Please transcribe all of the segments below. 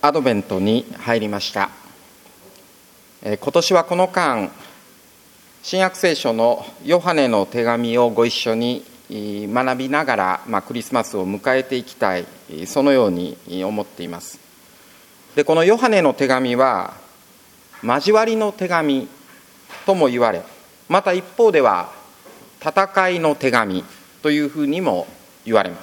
アドベントに入りました。今年はこの間、新約聖書のヨハネの手紙をご一緒に学びながら、クリスマスを迎えていきたい、そのように思っています。で、このヨハネの手紙は交わりの手紙とも言われ、また一方では戦いの手紙というふうにも言われます。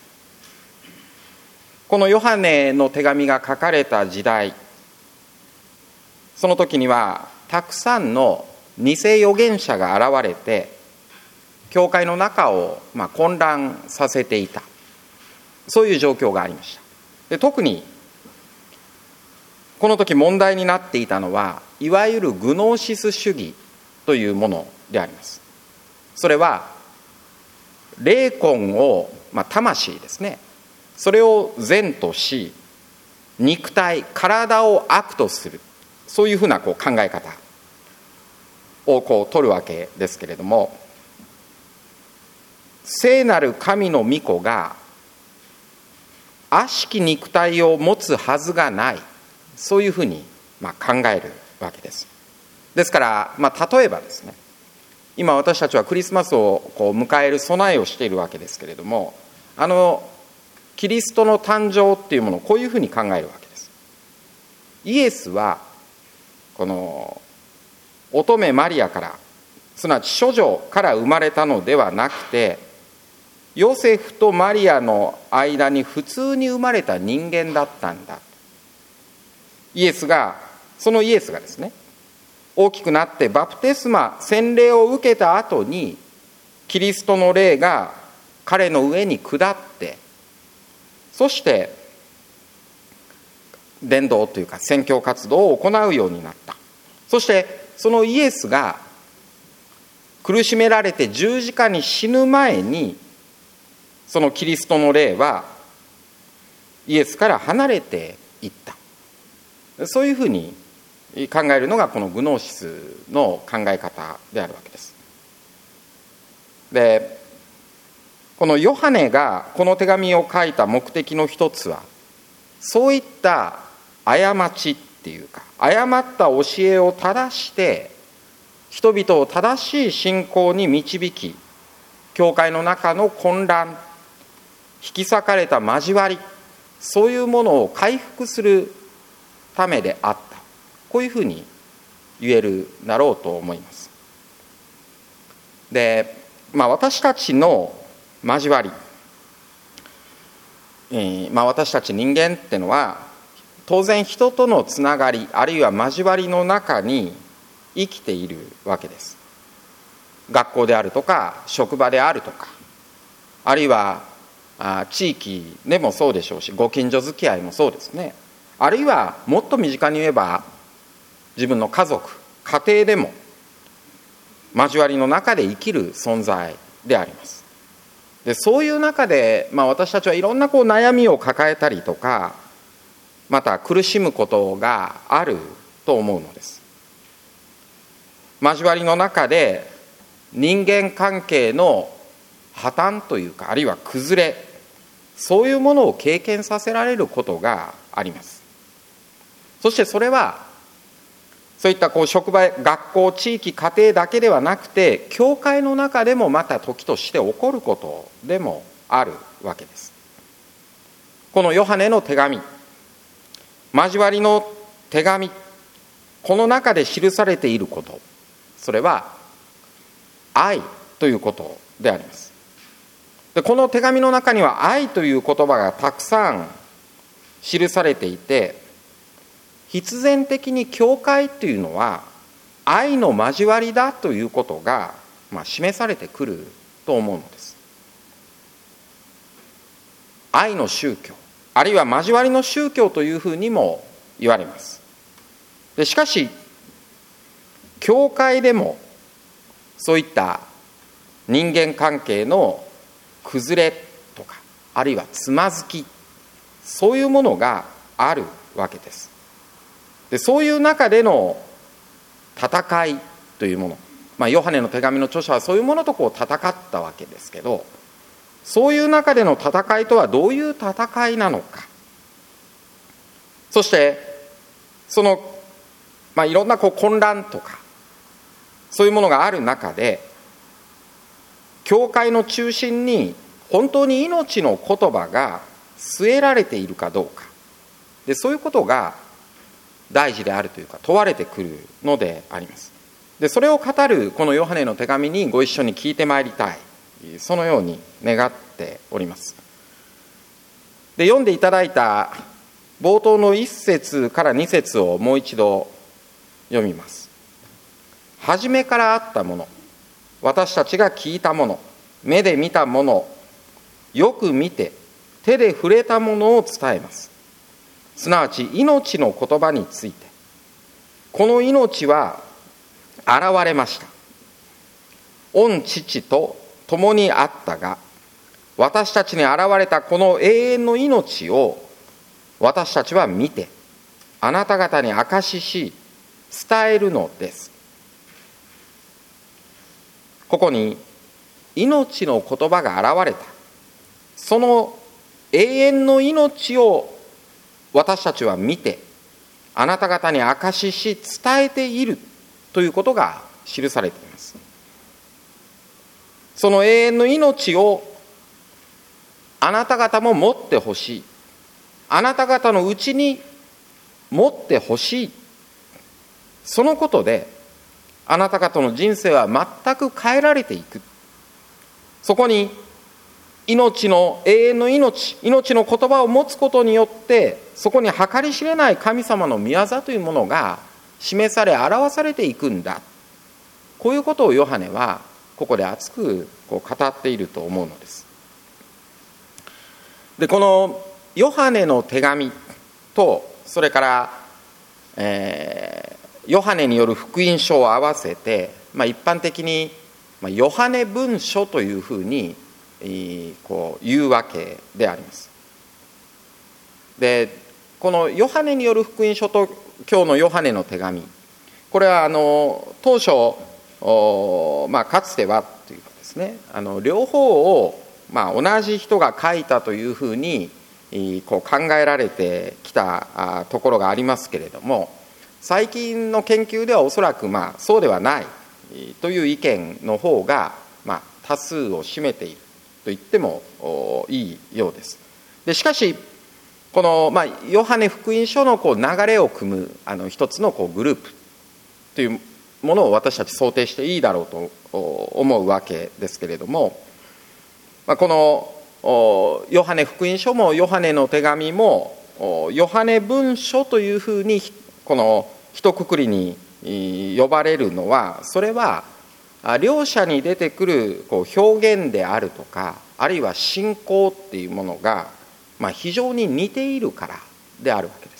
このヨハネの手紙が書かれた時代、その時にはたくさんの偽預言者が現れて、教会の中を混乱させていた、そういう状況がありました。で、特にこの時問題になっていたのは、いわゆるグノーシス主義というものであります。それは霊魂を、魂ですね、それを善とし、肉体、体を悪とする、そういうふうな考え方を取るわけですけれども、聖なる神の御子が悪しき肉体を持つはずがない、そういうふうに考えるわけです。ですから、例えばですね、今私たちはクリスマスを迎える備えをしているわけですけれども、キリストの誕生っていうものをこういうふうに考えるわけです。イエスはこの乙女マリアから、すなわち処女から生まれたのではなくて、ヨセフとマリアの間に普通に生まれた人間だったんだ。そのイエスがですね、大きくなってバプテスマ、洗礼を受けた後に、キリストの霊が彼の上に下って、そして伝道というか宣教活動を行うようになった。そしてそのイエスが苦しめられて十字架に死ぬ前に、そのキリストの霊はイエスから離れていった。そういうふうに考えるのがこのグノーシスの考え方であるわけです。で、このヨハネがこの手紙を書いた目的の一つは、そういった過ちっていうか、誤った教えを正して人々を正しい信仰に導き、教会の中の混乱、引き裂かれた交わり、そういうものを回復するためであった、こういうふうに言えるだろうと思います。で、私たちの交わり、私たち人間っていうのは当然人とのつながり、あるいは交わりの中に生きているわけです。学校であるとか職場であるとか、あるいは地域でもそうでしょうし、ご近所付き合いもそうですね。あるいはもっと身近に言えば自分の家族、家庭でも交わりの中で生きる存在であります。で、そういう中で、私たちはいろんな悩みを抱えたりとか、また苦しむことがあると思うのです。交わりの中で人間関係の破綻というか、あるいは崩れ、そういうものを経験させられることがあります。そしてそれはそういった職場、学校、地域、家庭だけではなくて、教会の中でもまた時として起こることでもあるわけです。このヨハネの手紙、交わりの手紙、この中で記されていること、それは愛ということであります。で、この手紙の中には愛という言葉がたくさん記されていて、必然的に教会というのは愛の交わりだということが、示されてくると思うのです。愛の宗教、あるいは交わりの宗教というふうにも言われます。で、しかし教会でもそういった人間関係の崩れとか、あるいはつまずき、そういうものがあるわけです。で、そういう中での戦いというもの、ヨハネの手紙の著者はそういうものと戦ったわけですけど、そういう中での戦いとはどういう戦いなのか、そそしてその、いろんな混乱とかそういうものがある中で、教会の中心に本当に命の言葉が据えられているかどうかで、そういうことが大事であるというか問われてくるのであります。でそれを語るこのヨハネの手紙にご一緒に聞いてまいりたい、そのように願っております。で読んでいただいた冒頭の1節から2節をもう一度読みます。初めからあったもの、私たちが聞いたもの、目で見たもの、よく見て手で触れたものを伝えます。すなわち命の言葉について、この命は現れました。御父と共にあったが、私たちに現れたこの永遠の命を私たちは見て、あなた方に証しし伝えるのです。ここに命の言葉が現れた、その永遠の命を私たちは見て、あなた方に証しし伝えているということが記されています。その永遠の命をあなた方も持ってほしい、あなた方のうちに持ってほしい、そのことであなた方の人生は全く変えられていく。そこに命の永遠の命の言葉を持つことによって、そこに計り知れない神様の御業というものが示され表されていくんだ。こういうことをヨハネはここで熱く語っていると思うのです。でこのヨハネの手紙と、それから、ヨハネによる福音書を合わせて、一般的にヨハネ文書というふうに言うわけであります。でこのヨハネによる福音書と今日のヨハネの手紙、これは当初かつてはというかですね、両方を同じ人が書いたというふうに考えられてきたところがありますけれども、最近の研究ではおそらくそうではないという意見の方が多数を占めていると言ってもいいようです。でしかしこのヨハネ福音書の流れを組む一つのグループというものを私たち想定していいだろうと思うわけですけれども、このヨハネ福音書もヨハネの手紙もヨハネ文書というふうにこの一括りに呼ばれるのは、それは両者に出てくる表現であるとか、あるいは信仰っていうものが非常に似ているからであるわけです。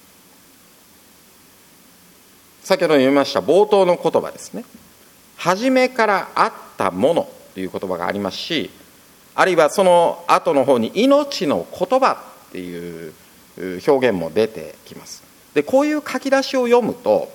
先ほど読みました冒頭の言葉ですね。初めからあったものという言葉がありますし、あるいはその後の方に命の言葉っていう表現も出てきます。でこういう書き出しを読むと、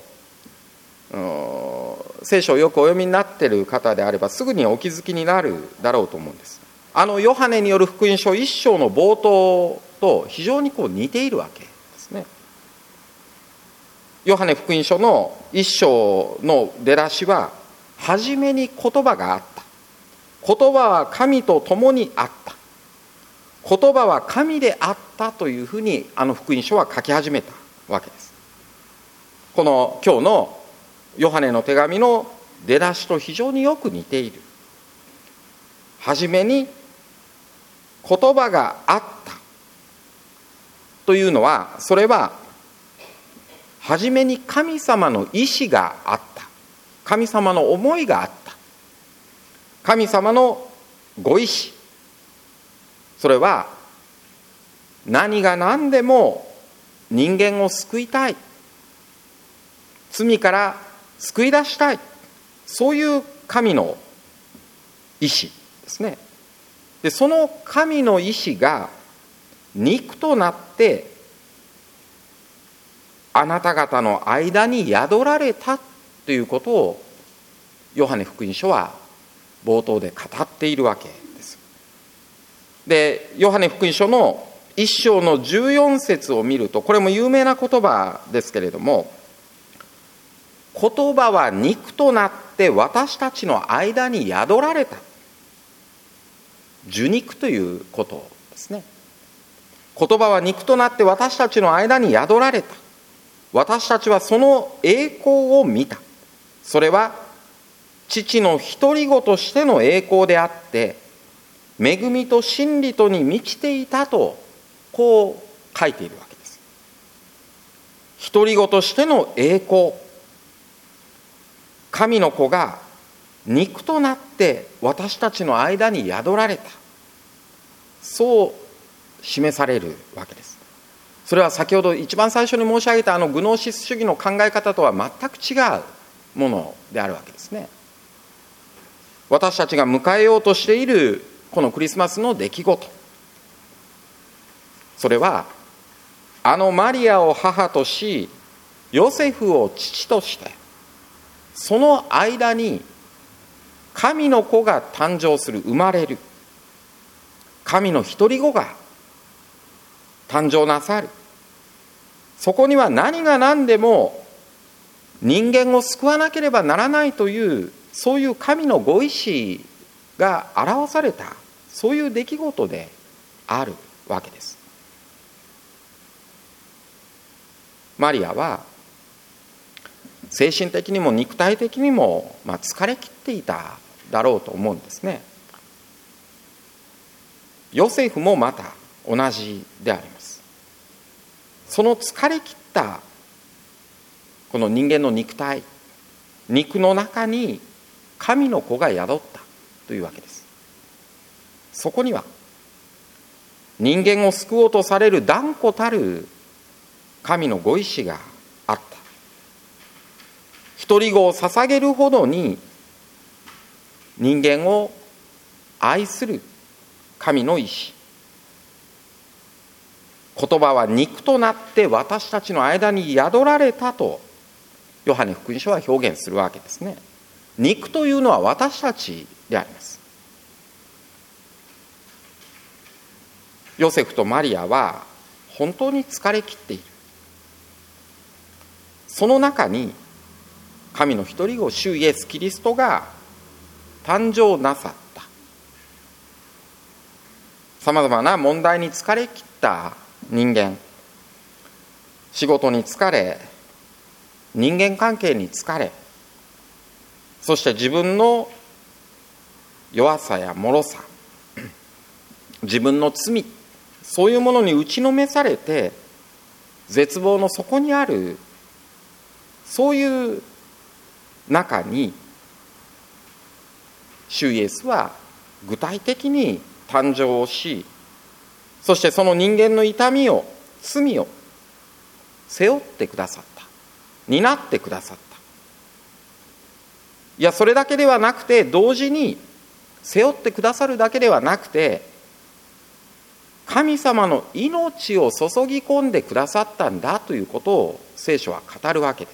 聖書をよくお読みになっている方であればすぐにお気づきになるだろうと思うんです。ヨハネによる福音書1章の冒頭と非常に似ているわけですね。ヨハネ福音書の1章の出だしは、初めに言葉があった、言葉は神と共にあった、言葉は神であったというふうに福音書は書き始めたわけです。この今日のヨハネの手紙の出だしと非常によく似ている。初めに言葉があったというのは、それは初めに神様の意志があった、神様の思いがあった、神様のご意志、それは何が何でも人間を救いたい、罪から救い出したい、そういう神の意志ですね。でその神の意志が肉となってあなた方の間に宿られたということをヨハネ福音書は冒頭で語っているわけです。でヨハネ福音書の 1章の14節を見ると、これも有名な言葉ですけれども、言葉は肉となって私たちの間に宿られた。受肉ということですね。言葉は肉となって私たちの間に宿られた。私たちはその栄光を見た。それは父の独り子としての栄光であって、恵みと真理とに満ちていたと、こう書いているわけです。独り子としての栄光、神の子が肉となって私たちの間に宿られた、そう示されるわけです。それは先ほど一番最初に申し上げたグノーシス主義の考え方とは全く違うものであるわけですね。私たちが迎えようとしているこのクリスマスの出来事、それはマリアを母としヨセフを父として、その間に神の子が誕生する、生まれる、神の独り子が誕生なさる。そこには何が何でも人間を救わなければならないという、そういう神のご意志が表された、そういう出来事であるわけです。マリアは精神的にも肉体的にも疲れ切っていただろうと思うんですね。ヨセフもまた同じであります。その疲れ切ったこの人間の肉体、肉の中に神の子が宿ったというわけです。そこには人間を救おうとされる断固たる神のご意志があった。独り子を捧げるほどに人間を愛する神の意志、言葉は肉となって私たちの間に宿られたとヨハネ福音書は表現するわけですね。肉というのは私たちであります。ヨセフとマリアは本当に疲れ切っている。その中に神の独り子主イエス・キリストが誕生なさった。さまざまな問題に疲れ切った人間、仕事に疲れ、人間関係に疲れ、そして自分の弱さや脆さ、自分の罪、そういうものに打ちのめされて絶望の底にある、そういう中に主イエスは具体的に誕生をし、そしてその人間の痛みを、罪を背負ってくださった、担ってくださった。いや、それだけではなくて、同時に背負ってくださるだけではなくて、神様の命を注ぎ込んでくださったんだということを聖書は語るわけです。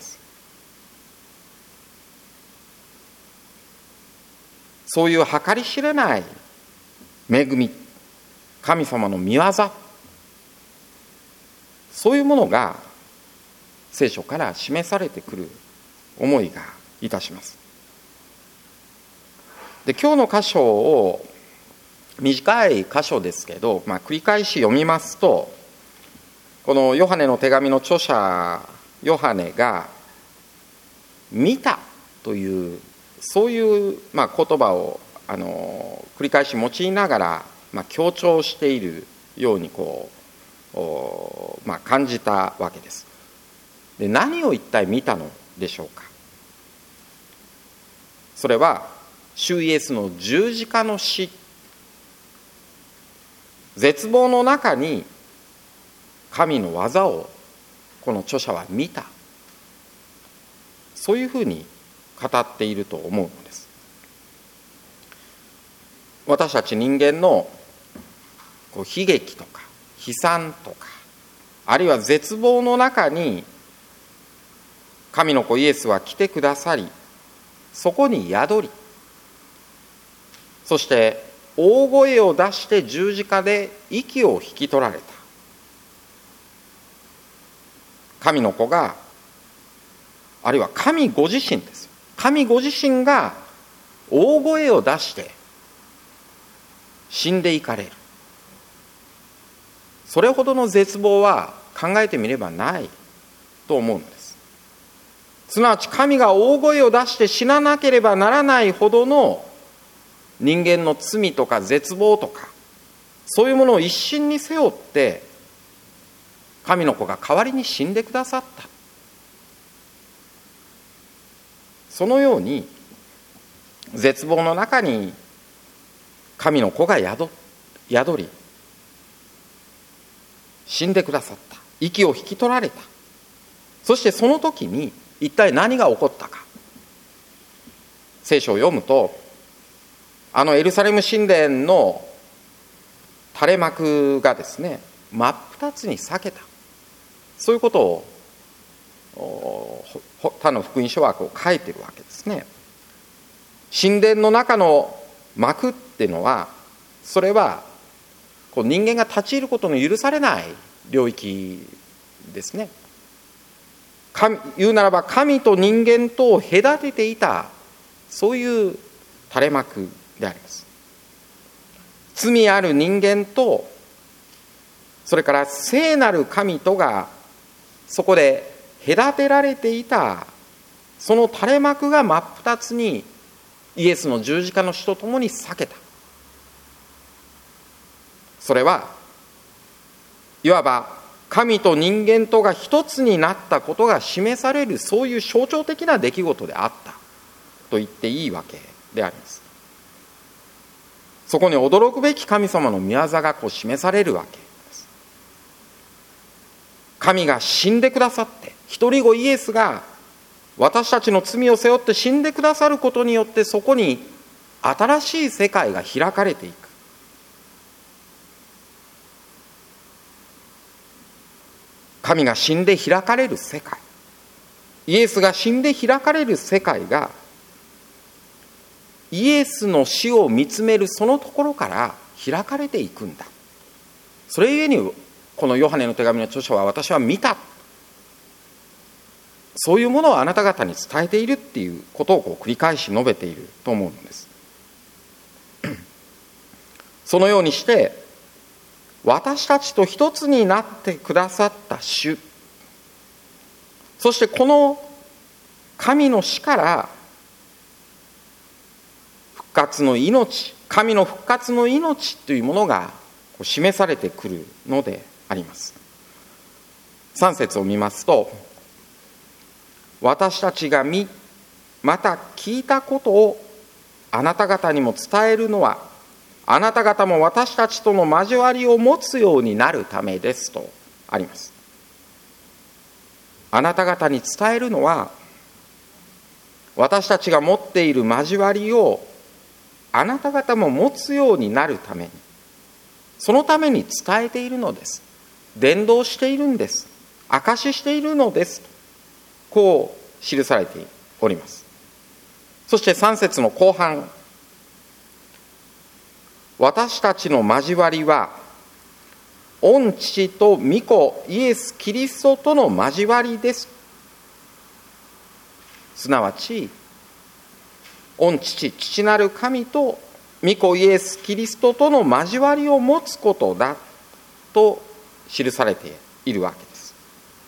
そういう計り知れない恵み、神様の御業、そういうものが聖書から示されてくる思いがいたします。で、今日の箇所を、短い箇所ですけど、繰り返し読みますと、このヨハネの手紙の著者ヨハネが見たという、そういう言葉を繰り返し用いながら強調しているように感じたわけです。で、何を一体見たのでしょうか。それは主イエスの十字架の死、絶望の中に神の技をこの著者は見た、そういうふうに語っていると思うのです。私たち人間の悲劇とか悲惨とか、あるいは絶望の中に神の子イエスは来てくださり、そこに宿り、そして大声を出して十字架で息を引き取られた。 神の子が、あるいは神ご自身です。神ご自身が大声を出して死んでいかれる。それほどの絶望は考えてみればないと思うのです。すなわち神が大声を出して死ななければならないほどの人間の罪とか絶望とか、そういうものを一身に背負って神の子が代わりに死んでくださった。そのように絶望の中に神の子が宿り死んでくださった。息を引き取られた。そしてその時に一体何が起こったか。聖書を読むと、エルサレム神殿の垂れ幕がですね、真っ二つに裂けた。そういうことを他の福音書はこう書いてるわけですね。神殿の中の幕っていうのは、それはこう人間が立ち入ることの許されない領域ですね。言うならば神と人間とを隔てていた、そういう垂れ幕であります。罪ある人間と、それから聖なる神とがそこで隔てられていた、その垂れ幕が真っ二つにイエスの十字架の死とともに裂けた。それはいわば神と人間とが一つになったことが示される、そういう象徴的な出来事であったと言っていいわけであります。そこに驚くべき神様の御業がこう示されるわけです。神が死んでくださって、一人子イエスが私たちの罪を背負って死んでくださることによって、そこに新しい世界が開かれていく。神が死んで開かれる世界、イエスが死んで開かれる世界が、イエスの死を見つめるそのところから開かれていくんだ。それゆえにこのヨハネの手紙の著者は、私は見た、そういうものをあなた方に伝えているっていうことをこう繰り返し述べていると思うのです。そのようにして私たちと一つになってくださった主、そしてこの神の死から復活の命、神の復活の命というものが示されてくるのであります。3節を見ますと、私たちが見、また聞いたことをあなた方にも伝えるのは、あなた方も私たちとの交わりを持つようになるためですとあります。あなた方に伝えるのは、私たちが持っている交わりをあなた方も持つようになるために、そのために伝えているのです。伝道しているんです。証ししているのです。こう記されております。そして3節の後半、私たちの交わりは御父と御子イエス・キリストとの交わりです。すなわち御父、父なる神と御子イエス・キリストとの交わりを持つことだと記されているわけです。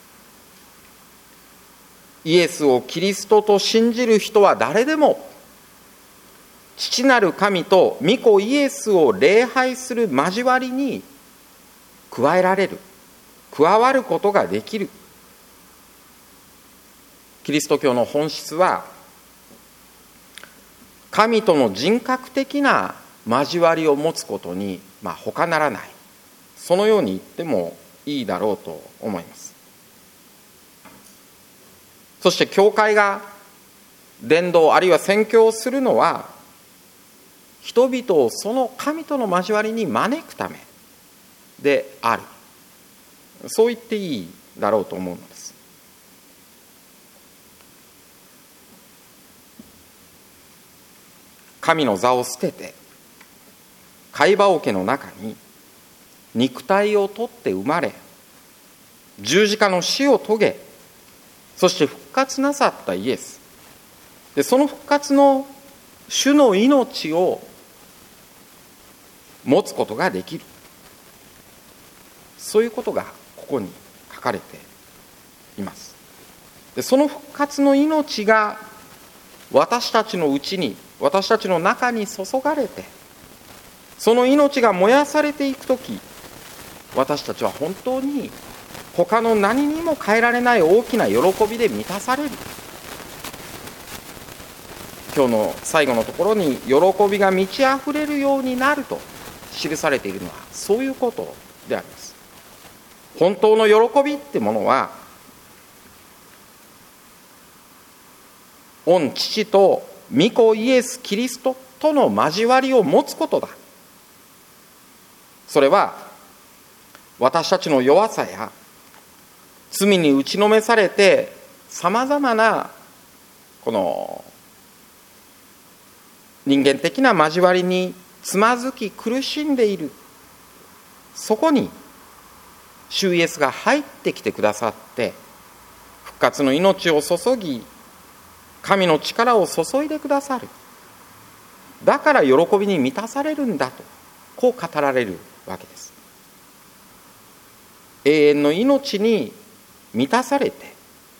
イエスをキリストと信じる人は誰でも、父なる神と御子イエスを礼拝する交わりに加えられる、加わることができる。キリスト教の本質は、神との人格的な交わりを持つことに他ならない、そのように言ってもいいだろうと思います。そして教会が伝道あるいは宣教をするのは、人々をその神との交わりに招くためである、そう言っていいだろうと思うのです。神の座を捨てて貝羽桶の中に肉体を取って生まれ、十字架の死を遂げそして復活なさったイエスで、その復活の主の命を持つことができる、そういうことがここに書かれています。でその復活の命が私たちのうちに、私たちの中に注がれて、その命が燃やされていくとき、私たちは本当に他の何にも変えられない大きな喜びで満たされる。今日の最後のところに喜びが満ち溢れるようになると記されているのはそういうことであります。本当の喜びってものは、御父と御子イエス・キリストとの交わりを持つことだ。それは私たちの弱さや罪に打ちのめされてさまざまなこの人間的な交わりにつまずき苦しんでいる、そこに主イエスが入ってきてくださって復活の命を注ぎ、神の力を注いでくださる。だから喜びに満たされるんだと、こう語られるわけです。永遠の命に満たされて、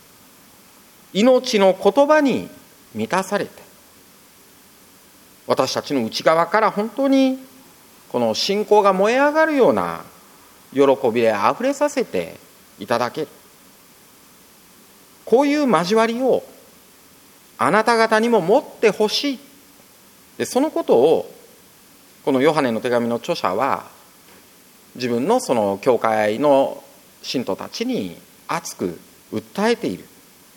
命の言葉に満たされて、私たちの内側から本当にこの信仰が燃え上がるような喜びであふれさせていただける、こういう交わりをあなた方にも持ってほしい。でそのことをこのヨハネの手紙の著者は自分のその教会の信徒たちに熱く訴えている。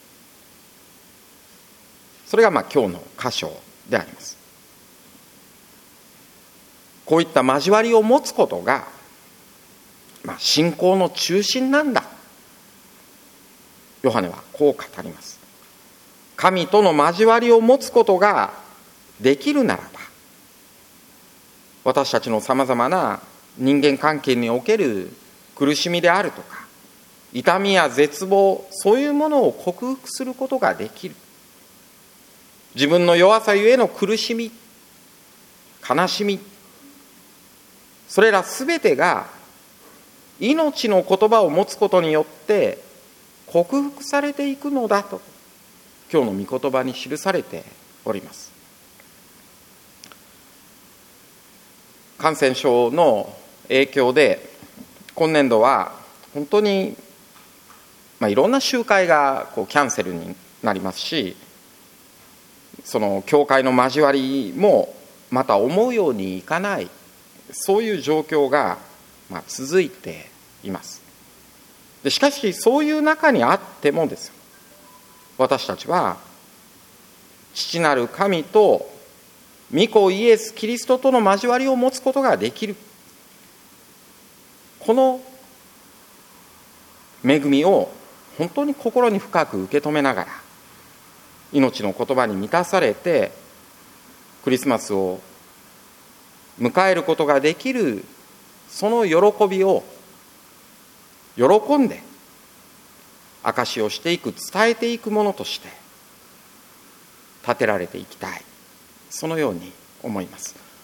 それが今日の箇所であります。こういった交わりを持つことが、信仰の中心なんだ。ヨハネはこう語ります。神との交わりを持つことができるならば、私たちのさまざまな人間関係における苦しみであるとか、痛みや絶望、そういうものを克服することができる。自分の弱さゆえの苦しみ、悲しみ、それらすべてが命の言葉を持つことによって克服されていくのだと、今日の御言葉に記されております。感染症の影響で今年度は本当に、いろんな集会がキャンセルになりますし、その教会の交わりもまた思うようにいかない、そういう状況が続いています。でしかしそういう中にあってもですよ、私たちは父なる神と御子イエス・キリストとの交わりを持つことができる。この恵みを本当に心に深く受け止めながら、命の言葉に満たされてクリスマスを迎えることができる、その喜びを喜んで証しをしていく、伝えていくものとして立てられていきたい、そのように思います。